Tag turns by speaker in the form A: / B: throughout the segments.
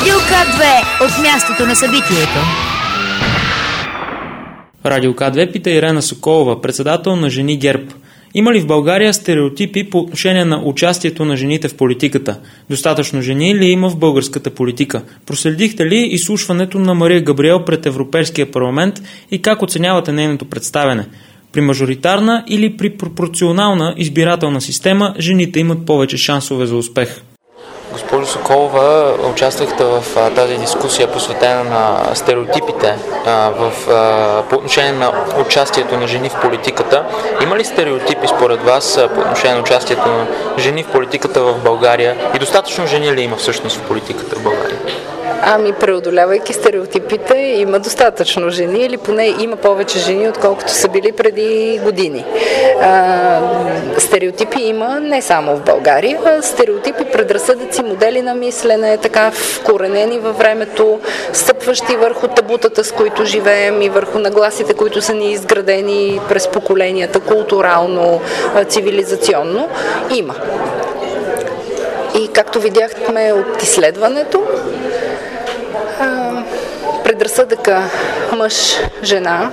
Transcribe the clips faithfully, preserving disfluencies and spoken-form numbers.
A: Радио К две от мястото на събитието.
B: Радио К две пита Ирена Соколова, председател на Жени ГЕРБ. Има ли в България стереотипи по отношение на участието на жените в политиката? Достатъчно жени ли има в българската политика? Проследихте ли изслушването на Мария Габриел пред Европейския парламент и как оценявате нейното представяне? При мажоритарна или при пропорционална избирателна система жените имат повече шансове за успех?
C: Госпожо Соколова, участвахте в а, тази дискусия, посветена на стереотипите а, в, а, по отношение на участието на жени в политиката. Има ли стереотипи според вас а, по отношение на участието на жени в политиката в България и достатъчно жени ли има всъщност в политиката в България?
D: Ами, преодолявайки стереотипите, има достатъчно жени, или поне има повече жени, отколкото са били преди години. А, стереотипи има не само в България, а стереотипи, предразсъдъци, модели на мислене, така вкоренени във времето, стъпващи върху табутата, с които живеем, и върху нагласите, които са ни изградени през поколенията, културално, цивилизационно. Има. И както видяхме от изследването, предразсъдъка мъж-жена,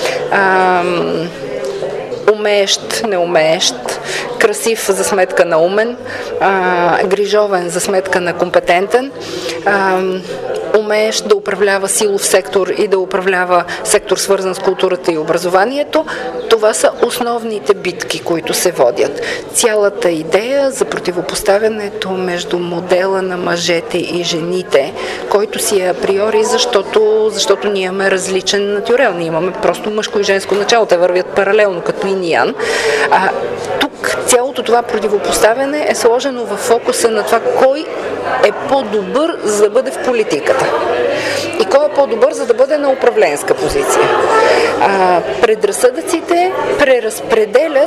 D: умеещ, неумеещ, красив за сметка на умен, а, грижовен за сметка на компетентен, а, умеещ да управлява силов сектор и да управлява сектор, свързан с културата и образованието. Това са основните битки, които се водят. Цялата идея за противопоставянето между модела на мъжете и жените, който си е априори, защото, защото ние имаме различен натюрел. Ние имаме просто мъжко и женско начало. Те вървят паралелно, като инь и ян. А тук цялото това противопоставяне е сложено в фокуса на това кой е по-добър, за да бъде в политиката. И кой е по-добър, за да бъде на управленска позиция. А, предразсъдъците преразпределят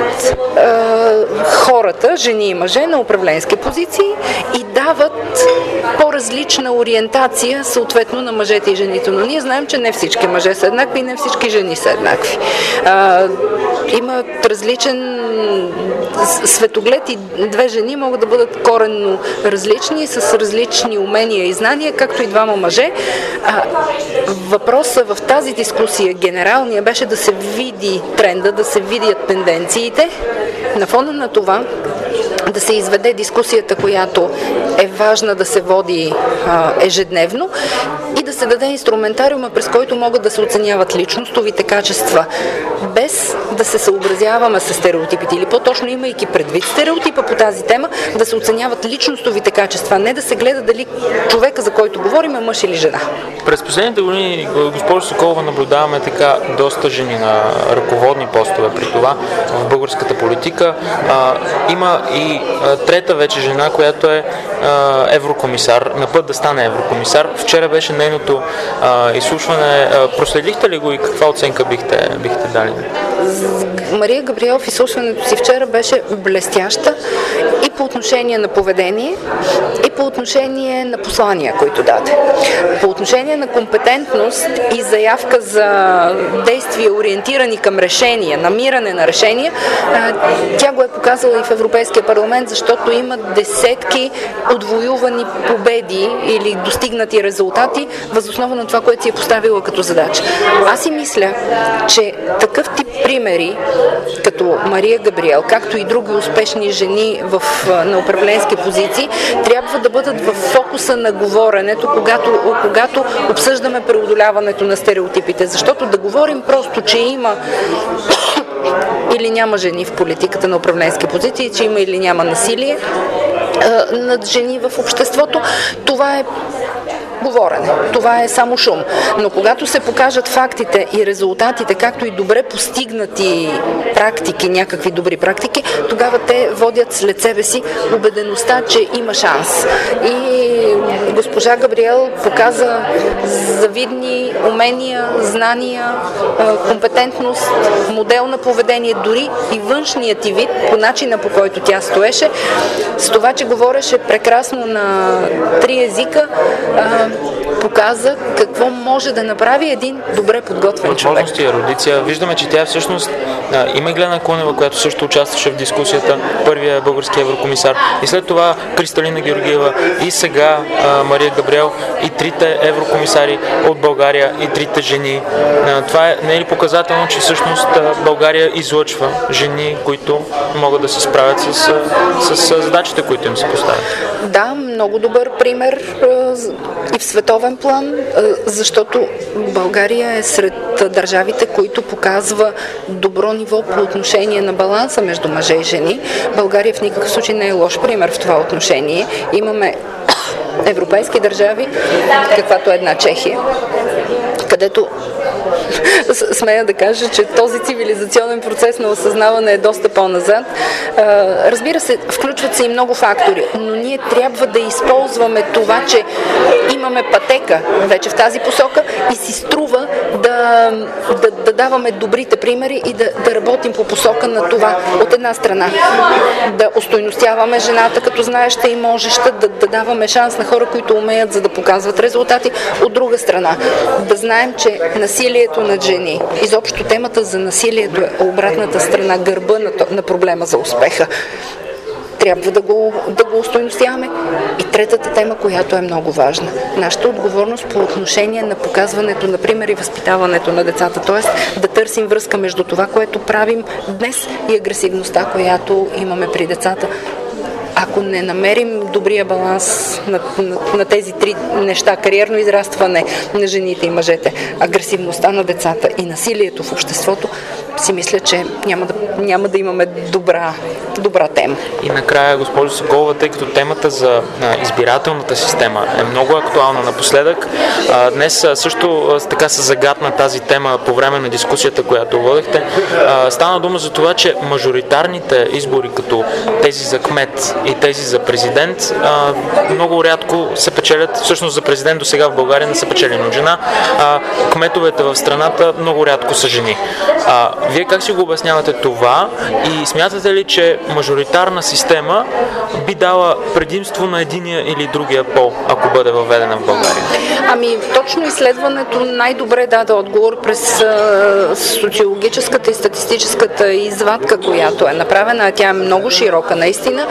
D: а, хората, жени и мъже, на управленски позиции и дават по-различна ориентация съответно на мъжете и жените. Но ние знаем, че не всички мъже са еднакви и не всички жени са еднакви. А, имат различен светоглед и две жени могат да бъдат коренно различни, с различни умения и знания, както и двама мъже. А, въпросът в тази дискусия генералния беше да се види тренда, да се видят тенденциите. На фона на това да се изведе дискусията, която е важна да се води а, ежедневно, и да се даде инструментариума, през който могат да се оценяват личностовите качества, без да се съобразяваме с стереотипите, или по-точно имайки предвид стереотипа по тази тема, да се оценяват личностовите качества, не да се гледа дали човека, за който говорим, е мъж или жена.
C: През последните години, госпожо Соколова, наблюдаваме така доста жени на ръководни постове при това в българската политика. А, има и а, трета вече жена, която е а, еврокомисар, на път да стане еврокомисар. Вчера беше нейното а, изслушване. А, проследихте ли го и каква оценка бихте, бихте дали?
D: Мария Габриел в изслушването си вчера беше блестяща и по отношение на поведение, и по отношение на послания, които даде. По отношение на компетентност и заявка за действия, ориентирани към решения, намиране на решения, тя го е показала и в Европейския парламент, защото има десетки отвоювани победи или достигнати резултати въз основа на това, което си е поставила като задача. Аз си мисля, че такъв тип примери, като Мария Габриел, както и други успешни жени в, на управленски позиции, трябва да бъдат в фокуса на говоренето, когато, когато обсъждаме преодоляването на стереотипите. Защото да говорим просто, че има или няма жени в политиката на управленски позиции, че има или няма насилие над жени в обществото, това е говорене. Това е само шум. Но когато се покажат фактите и резултатите, както и добре постигнати практики, някакви добри практики, тогава те водят след себе си убедеността, че има шанс. И госпожа Габриел показа завидни умения, знания, компетентност, модел на поведение, дори и външният ти вид, по начина, по който тя стоеше, с това, че говореше прекрасно на три езика, показа какво може да направи един добре подготвен човек.
C: Възможности, ерудиция. Виждаме, че тя всъщност а, има Глена Кунева, която също участваше в дискусията, първия български еврокомисар, и след това Кристалина Георгиева, и сега а, Мария Габриел, и трите еврокомисари от България, и трите жени. А, това е, не е ли показателно, че всъщност а, България излъчва жени, които могат да се справят с, с, с задачите, които им се поставят?
D: Да, много добър пример и в световен план, защото България е сред държавите, които показва добро ниво по отношение на баланса между мъже и жени. България в никакъв случай не е лош пример в това отношение. Имаме европейски държави, каквато е една Чехия, където смея да кажа, че този цивилизационен процес на осъзнаване е доста по-назад. Разбира се, включват се и много фактори, но ние трябва да използваме това, че имаме пътека вече в тази посока и си струва да, да, да даваме добрите примери и да, да работим по посока на това. От една страна да устойностяваме жената като знаеща и можеща, да, да даваме шанс на хора, които умеят, за да показват резултати. От друга страна, да знаем, че насилието над жени, изобщо темата за насилието е обратната страна, гърба на, на проблема за успеха. Трябва да го, да го устойностяваме. И третата тема, която е много важна. Нашата отговорност по отношение на показването, например, и възпитаването на децата. Т.е. да търсим връзка между това, което правим днес и агресивността, която имаме при децата. Ако не намерим добрия баланс на, на, на тези три неща, кариерно израстване на жените и мъжете, агресивността на децата и насилието в обществото, си мисля, че няма да, няма да имаме добра, добра тема.
C: И накрая, госпожо Соколова, тъй като темата за а, избирателната система е много актуална напоследък, а, днес а, също а, така се загатна тази тема по време на дискусията, която водехте. А, стана дума за това, че мажоритарните избори, като тези за кмет и тези за президент, а, много рядко се печелят, всъщност за президент до сега в България не са печелени от жена, а кметовете в страната много рядко са жени. А, Вие как си го обяснявате това и смятате ли, че мажоритарна система би дала предимство на единия или другия пол, ако бъде въведена в България?
D: Ами, точно изследването най-добре даде отговор през а, социологическата и статистическата извадка, която е направена. Тя е много широка, наистина.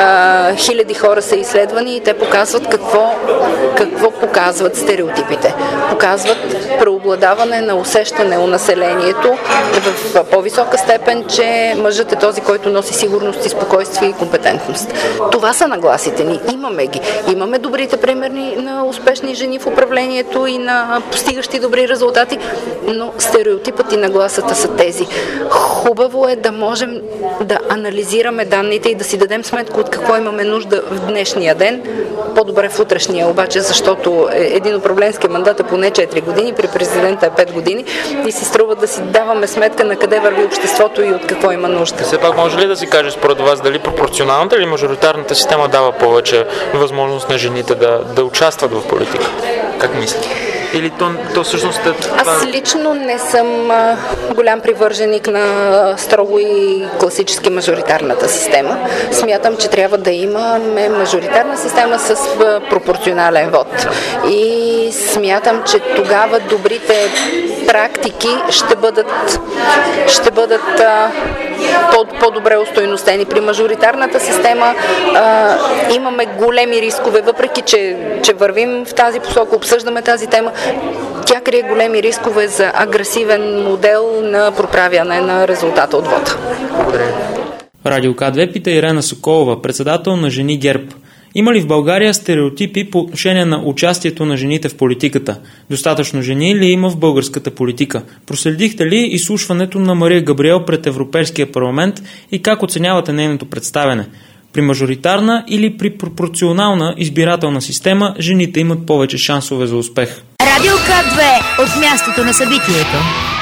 D: А, хиляди хора са изследвани и те показват какво, какво показват стереотипите. Показват преобладаване на усещане у населението в по-висока степен, че мъжът е този, който носи сигурност и спокойствие и компетентност. Това са нагласите ни. Имаме ги. Имаме добрите примери на успешни жени в управлението и на постигащи добри резултати, но стереотипът и нагласата са тези. Хубаво е да можем да анализираме данните и да си дадем сметка от какво имаме нужда в днешния ден, по-добре в утрешния обаче, защото един управленски мандат е поне четири години, при президента е пет години и си струва да си даваме сметка на къде върви обществото и от какво има нужда.
C: Все пак може ли да си каже според вас дали пропорционалната или мажоритарната система дава повече възможност на жените да, да участват в политика? Как мислите? Или то, то всъщност е това...
D: Аз лично не съм а, голям привърженик на строго и класически мажоритарната система. Смятам, че трябва да имаме мажоритарна система с а, пропорционален вод. И смятам, че тогава добрите практики ще бъдат, ще бъдат а, по, по-добре устойностени. При мажоритарната система а, имаме големи рискове, въпреки че, че вървим в тази посока, обсъждаме тази тема. Тя крие големи рискове за агресивен модел на проправяне на резултата от вода.
C: Благодаря.
B: Радио К две пита Ирена Соколова, председател на Жени ГЕРБ. Има ли в България стереотипи по отношение на участието на жените в политиката? Достатъчно жени ли има в българската политика? Проследихте ли изслушването на Мария Габриел пред Европейския парламент и как оценявате нейното представяне? При мажоритарна или при пропорционална избирателна система жените имат повече шансове за успех?
A: Радио К две от мястото на събитието.